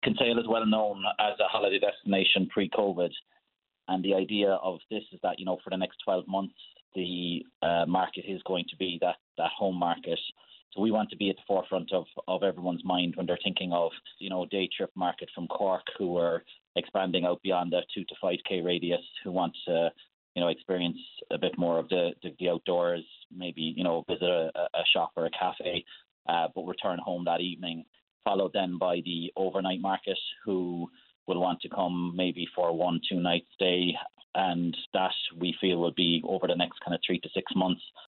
Kinsale is well known as a holiday destination pre-COVID, and the idea of this is that, for the next 12 months, the market is going to be that home market. So we want to be at the forefront of everyone's mind when they're thinking of, day trip market from Cork, who are expanding out beyond the 2 to 5k radius, who want to, experience a bit more of the outdoors, maybe, visit a shop or a cafe, but return home that evening, followed then by the overnight market, who will want to come maybe for a 1-2 night stay, and that we feel will be over the next kind of 3 to 6 months.